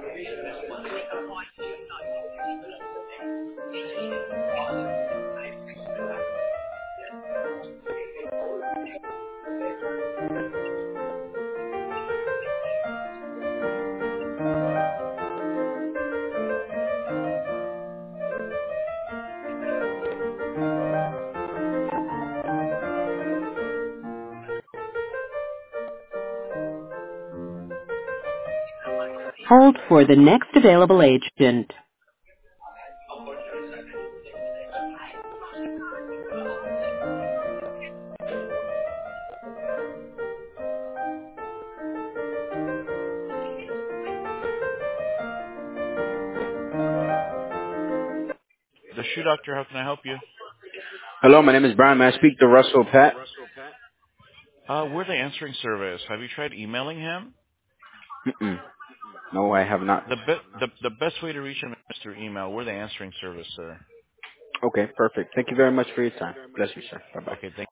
Hold for the next available agent. The shoe doctor, how can I help you? Hello, my name is Brian. May I speak to Russell Pat? We're the answering service. Have you tried emailing him? Mm-mm. No, I have not. The best way to reach him is through email. We're the answering service, sir. Okay, perfect. Thank you very much for your time. Bless you, sir. Bye-bye. Okay, thank